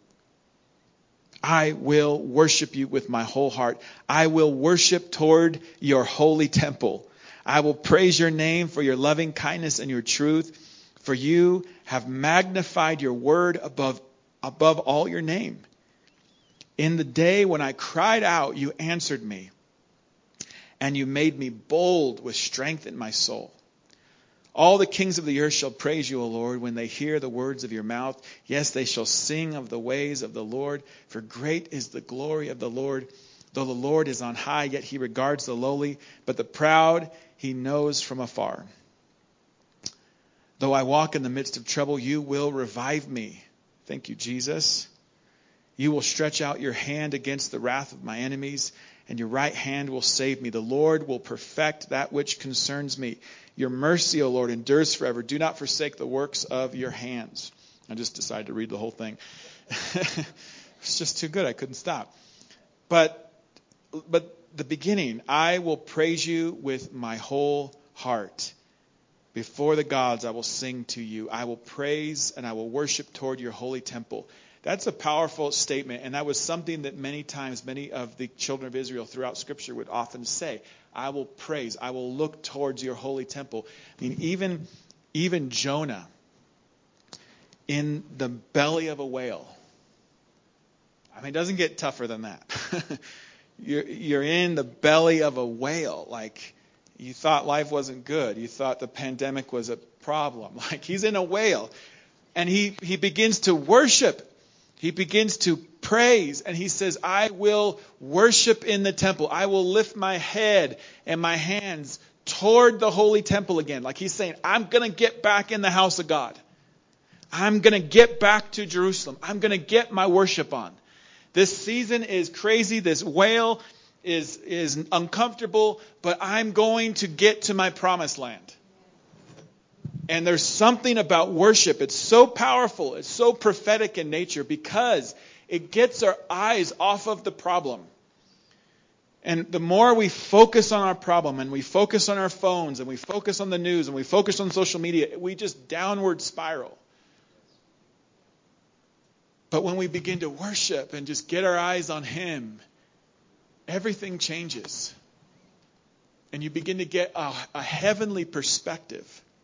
I will worship you with my whole heart. I will worship toward your holy temple. I will praise your name for your loving kindness and your truth, for you have magnified your word above above all your name. In the day when I cried out, you answered me, and you made me bold with strength in my soul. All the kings of the earth shall praise you, O Lord, when they hear the words of your mouth. Yes, they shall sing of the ways of the Lord, for great is the glory of the Lord. Though the Lord is on high, yet he regards the lowly, but the proud he knows from afar. Though I walk in the midst of trouble, you will revive me. Thank you, Jesus. You will stretch out your hand against the wrath of my enemies, and your right hand will save me. The Lord will perfect that which concerns me. Your mercy, O Lord, endures forever. Do not forsake the works of your hands. I just decided to read the whole thing. It's just too good. I couldn't stop. But, but the beginning, I will praise you with my whole heart. Before the gods I will sing to you. I will praise and I will worship toward your holy temple. That's a powerful statement, and that was something that many times many of the children of Israel throughout Scripture would often say. I will praise. I will look towards your holy temple. I mean, even, even Jonah in the belly of a whale. I mean, it doesn't get tougher than that. you're, you're in the belly of a whale. Like, you thought life wasn't good. You thought the pandemic was a problem. Like, he's in a whale. And he, he begins to worship. He begins to praise. And he says, I will worship in the temple. I will lift my head and my hands toward the holy temple again. Like he's saying, I'm going to get back in the house of God. I'm going to get back to Jerusalem. I'm going to get my worship on. This season is crazy. This whale is, is uncomfortable, but I'm going to get to my promised land. And there's something about worship. It's so powerful. It's so prophetic in nature because it gets our eyes off of the problem. And the more we focus on our problem and we focus on our phones and we focus on the news and we focus on social media, we just downward spiral. But when we begin to worship and just get our eyes on Him, everything changes. And you begin to get a, a heavenly perspective.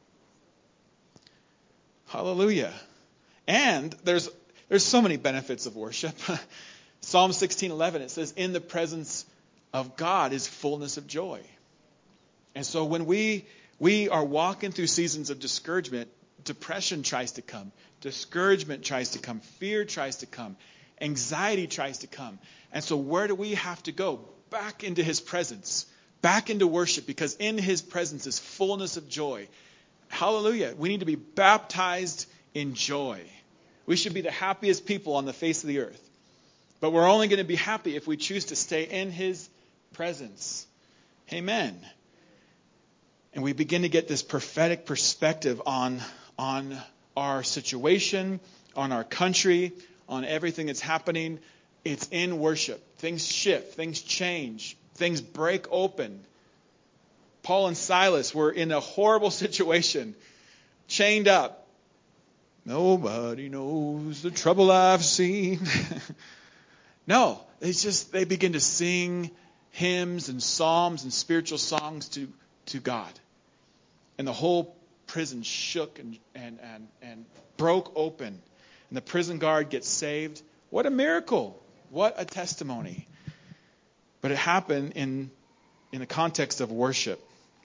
Hallelujah. And there's there's so many benefits of worship. Psalm sixteen eleven, it says, in the presence of God is fullness of joy. And so when we we are walking through seasons of discouragement, depression tries to come. Discouragement tries to come. Fear tries to come. Anxiety tries to come. And so where do we have to go? Back into His presence. Back into worship, because in His presence is fullness of joy. Hallelujah. We need to be baptized in joy. We should be the happiest people on the face of the earth. But we're only going to be happy if we choose to stay in His presence. Amen. And we begin to get this prophetic perspective on, on our situation, on our country, on everything that's happening. It's in worship. Things shift. Things change. Things break open. Paul and Silas were in a horrible situation, chained up. Nobody knows the trouble I've seen. No, it's just they begin to sing hymns and psalms and spiritual songs to, to God. And the whole prison shook and, and, and, and broke open. And the prison guard gets saved. What a miracle. What a testimony. But it happened in, in the context of worship.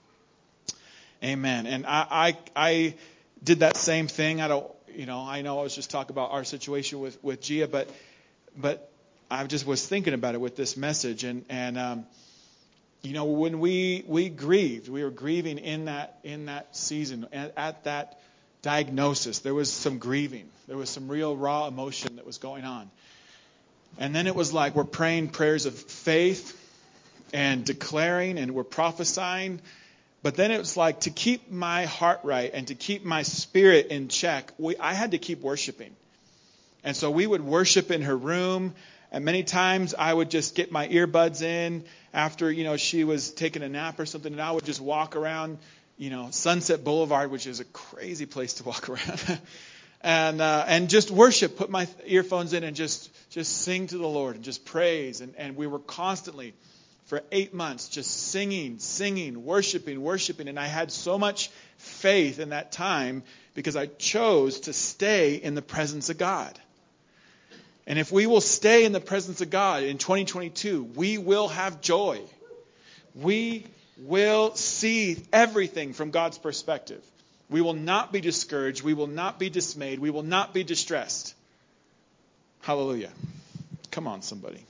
Amen. And I, I I did that same thing. I don't, you know, I know I was just talking about our situation with, with Gia, but but I just was thinking about it with this message. And, and um, you know, when we, we grieved, we were grieving in that in that season, at, at that diagnosis, there was some grieving. There was some real raw emotion that was going on. And then it was like we're praying prayers of faith and declaring and we're prophesying. But then it was like to keep my heart right and to keep my spirit in check, we, I had to keep worshiping. And so we would worship in her room. And many times I would just get my earbuds in after, you know, she was taking a nap or something. And I would just walk around, you know, Sunset Boulevard, which is a crazy place to walk around. and uh, and just worship, put my earphones in and just, just sing to the Lord and just praise. And, and we were constantly, for eight months, just singing, singing, worshiping, worshiping. And I had so much faith in that time because I chose to stay in the presence of God. And if we will stay in the presence of God in twenty twenty-two, we will have joy. We will see everything from God's perspective. We will not be discouraged. We will not be dismayed. We will not be distressed. Hallelujah. Come on, somebody.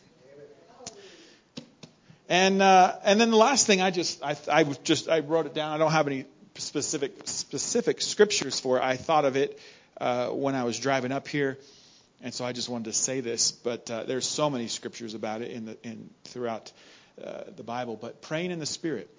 And uh, and then the last thing I just I I just I wrote it down. I don't have any specific specific scriptures for it. I thought of it uh, when I was driving up here, and so I just wanted to say this. But uh, there's so many scriptures about it in the in throughout uh, the Bible. But praying in the Spirit.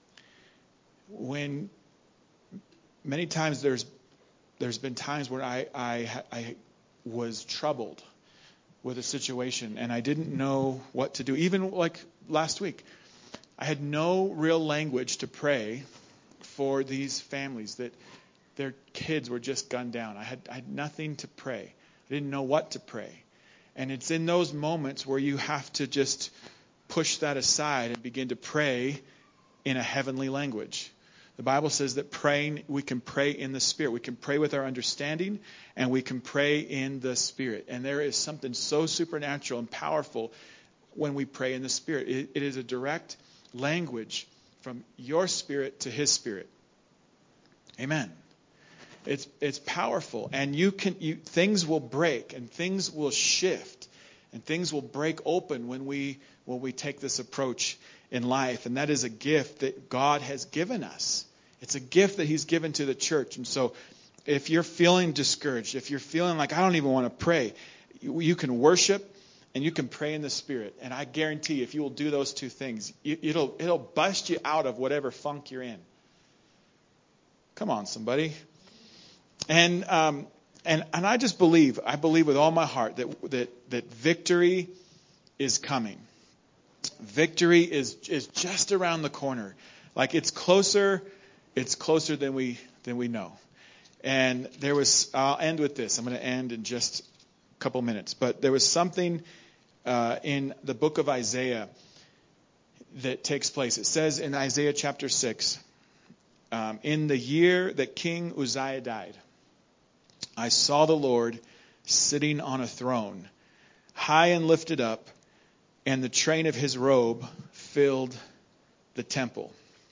When many times there's there's been times where I I I was troubled with a situation, and I didn't know what to do. Even like last week, I had no real language to pray for these families that their kids were just gunned down. I had, I had nothing to pray. I didn't know what to pray. And it's in those moments where you have to just push that aside and begin to pray in a heavenly language. The Bible says that praying, we can pray in the Spirit. We can pray with our understanding, and we can pray in the Spirit. And there is something so supernatural and powerful when we pray in the Spirit. It, it is a direct language from your spirit to His Spirit. Amen. It's it's powerful, and you can you, things will break and things will shift and things will break open when we when we take this approach in life, and that is a gift that God has given us. It's a gift that He's given to the church. And so if you're feeling discouraged, if you're feeling like I don't even want to pray, you, you can worship and you can pray in the Spirit. And I guarantee if you will do those two things, it, it'll it'll bust you out of whatever funk you're in. Come on, somebody. And um, and and I just believe, I believe with all my heart that that that victory is coming. Victory is is just around the corner. Like it's closer, it's closer than we than we know. And there was, I'll end with this. I'm going to end in just a couple minutes. But there was something uh, in the book of Isaiah that takes place. It says in Isaiah chapter six, um, in the year that King Uzziah died, I saw the Lord sitting on a throne, high and lifted up, and the train of His robe filled the temple.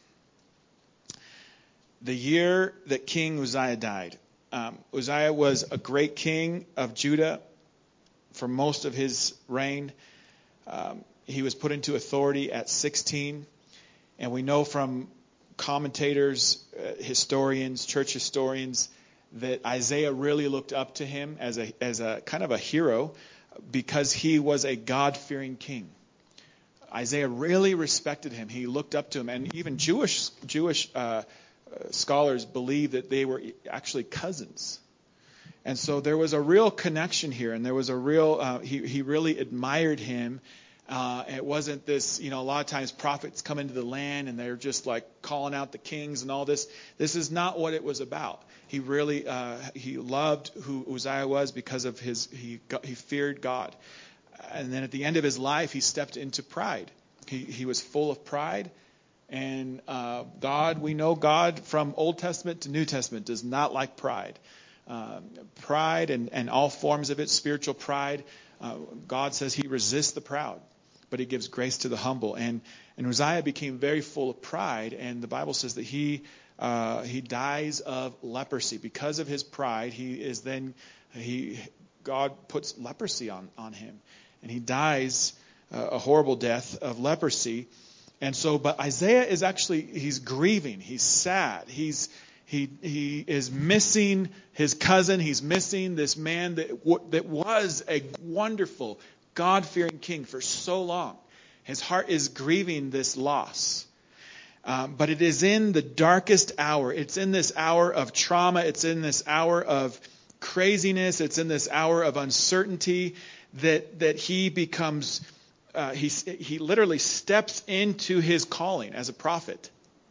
The year that King Uzziah died. Um, Uzziah was a great king of Judah for most of his reign. Um, he was put into authority at sixteen. And we know from commentators, uh, historians, church historians, that Isaiah really looked up to him as a as a kind of a hero because he was a God-fearing king. Isaiah really respected him. He looked up to him. And even Jewish Jewish uh, scholars believe that they were actually cousins. And so there was a real connection here. And there was a real, uh, he, he really admired him. Uh, it wasn't this, you know, a lot of times prophets come into the land and they're just like calling out the kings and all this. This is not what it was about. He really, uh, he loved who Uzziah was because of his, he he feared God. And then at the end of his life, he stepped into pride. He he was full of pride. And uh, God, we know God from Old Testament to New Testament does not like pride. Um, pride and, and all forms of it, spiritual pride. Uh, God says He resists the proud, but He gives grace to the humble. And, and Uzziah became very full of pride, and the Bible says that he uh, he dies of leprosy. Because of his pride, he is then he God puts leprosy on, on him, and he dies uh, a horrible death of leprosy. And so, but Isaiah is actually, he's grieving, he's sad, he's he he is missing his cousin, he's missing this man that w- that was a wonderful, God-fearing king for so long. His heart is grieving this loss. Um, but it is in the darkest hour, it's in this hour of trauma, it's in this hour of craziness, it's in this hour of uncertainty that that he becomes Uh, he he literally steps into his calling as a prophet.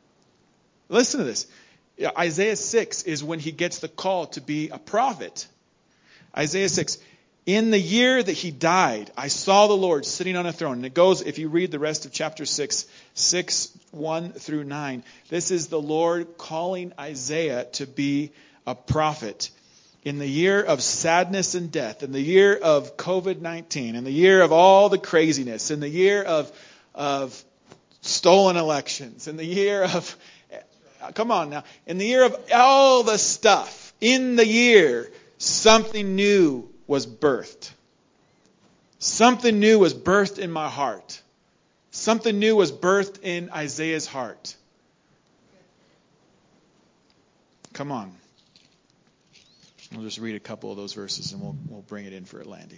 Listen to this. Isaiah six is when he gets the call to be a prophet. Isaiah six. In the year that he died, I saw the Lord sitting on a throne. And it goes, if you read the rest of chapter six, six, one through nine, this is the Lord calling Isaiah to be a prophet. In the year of sadness and death, in the year of covid nineteen, in the year of all the craziness, in the year of of stolen elections, in the year of, come on now, in the year of all the stuff, in the year, something new was birthed. Something new was birthed in my heart. Something new was birthed in Isaiah's heart. Come on. We'll just read a couple of those verses and we'll we'll bring it in for a landing.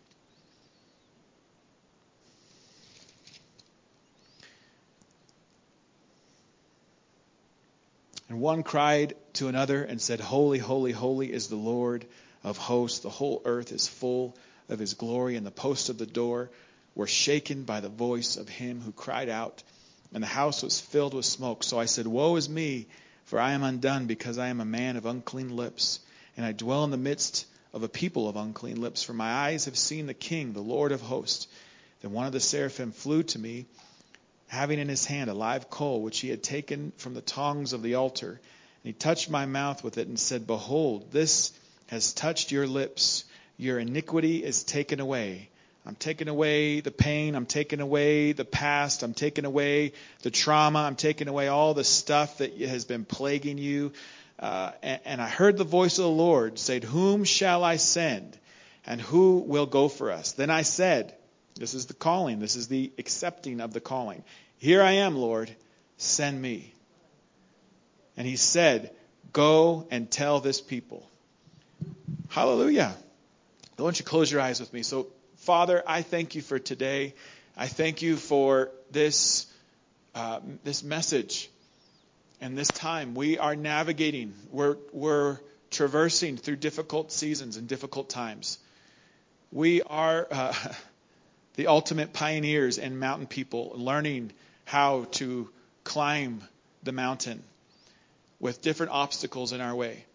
And one cried to another and said, Holy, holy, holy is the Lord of hosts. The whole earth is full of His glory. And the posts of the door were shaken by the voice of him who cried out. And the house was filled with smoke. So I said, Woe is me, For I am undone, because I am a man of unclean lips, and I dwell in the midst of a people of unclean lips. For my eyes have seen the King, the Lord of hosts. Then one of the seraphim flew to me, having in his hand a live coal, which he had taken from the tongs of the altar. And he touched my mouth with it and said, Behold, this has touched your lips. Your iniquity is taken away. I'm taking away the pain. I'm taking away the past. I'm taking away the trauma. I'm taking away all the stuff that has been plaguing you. Uh, and, and I heard the voice of the Lord say, Whom shall I send? And who will go for us? Then I said, this is the calling. This is the accepting of the calling. Here I am, Lord. Send me. And he said, Go and tell this people. Hallelujah. Why don't you close your eyes with me? So, Father, I thank you for today. I thank you for this uh, this message and this time. We are navigating. We're, we're traversing through difficult seasons and difficult times. We are uh, the ultimate pioneers and mountain people, learning how to climb the mountain with different obstacles in our way.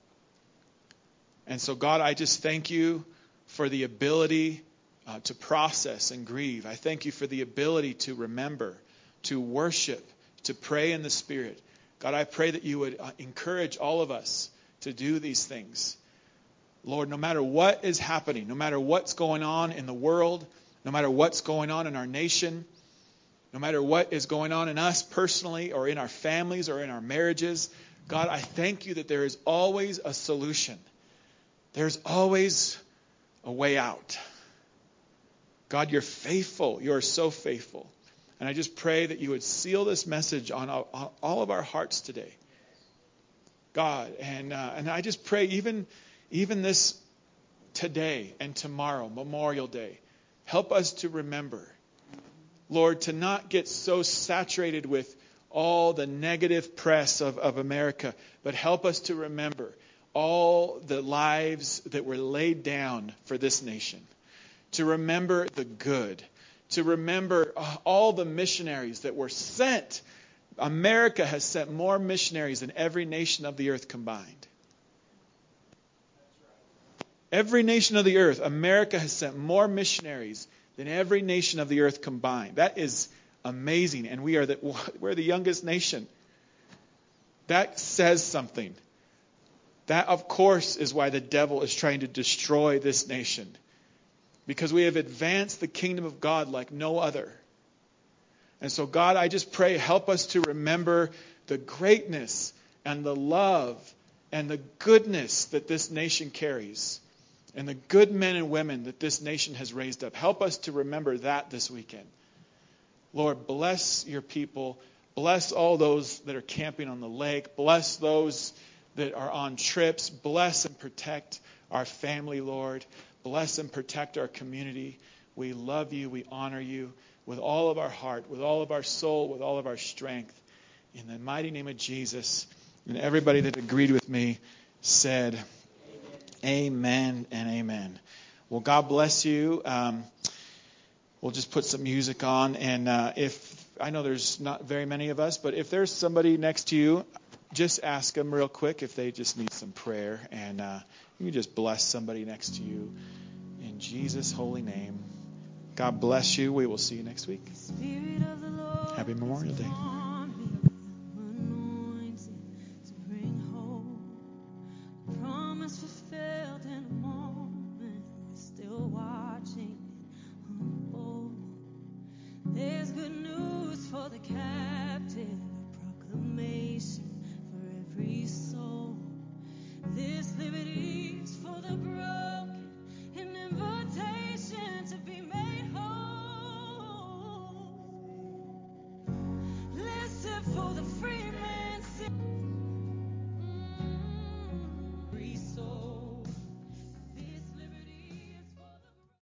And so, God, I just thank you for the ability Uh, to process and grieve. I thank you for the ability to remember, to worship, to pray in the Spirit. God, I pray that you would uh, encourage all of us to do these things. Lord, no matter what is happening, no matter what's going on in the world, no matter what's going on in our nation, no matter what is going on in us personally or in our families or in our marriages, God, I thank you that there is always a solution. There's always a way out. God, you're faithful. You're so faithful. And I just pray that you would seal this message on all, on all of our hearts today. God, and uh, and I just pray even, even this today and tomorrow, Memorial Day, help us to remember, Lord, to not get so saturated with all the negative press of, of America, but help us to remember all the lives that were laid down for this nation. To remember the good, to remember all the missionaries that were sent. America has sent more missionaries than every nation of the earth combined. Every nation of the earth, America has sent more missionaries than every nation of the earth combined. That is amazing, and we are the, we're the youngest nation. That says something. That, of course, is why the devil is trying to destroy this nation. Because we have advanced the kingdom of God like no other. And so, God, I just pray, help us to remember the greatness and the love and the goodness that this nation carries. And the good men and women that this nation has raised up. Help us to remember that this weekend. Lord, bless your people. Bless all those that are camping on the lake. Bless those that are on trips. Bless and protect our family, Lord. Bless and protect our community. We love you. We honor you with all of our heart, with all of our soul, with all of our strength. In the mighty name of Jesus. And everybody that agreed with me said, Amen, amen and amen. Well, God bless you. Um, we'll just put some music on. And uh, if I know there's not very many of us, but if there's somebody next to you, just ask them real quick if they just need some prayer. And uh, you can just bless somebody next to you in Jesus' holy name. God bless you. We will see you next week. Happy Memorial Day.